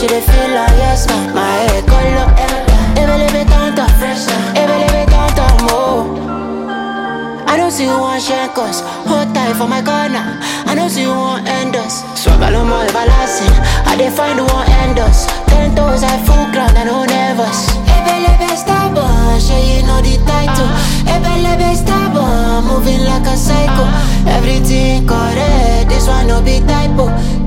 she dey feel like yes man. My head color, ebelebe tonto, ebelebe tonto mo. I don't see you want shank us. Hold tight for my corner. I don't see you want end us. Struggle no more everlasting. I dey find who want end us. 10 toes I full ground and who nervous. Ebelebe stubborn, sure you know the title. Ebelebe stubborn, moving like a psycho. Everything correct, this one no be typo.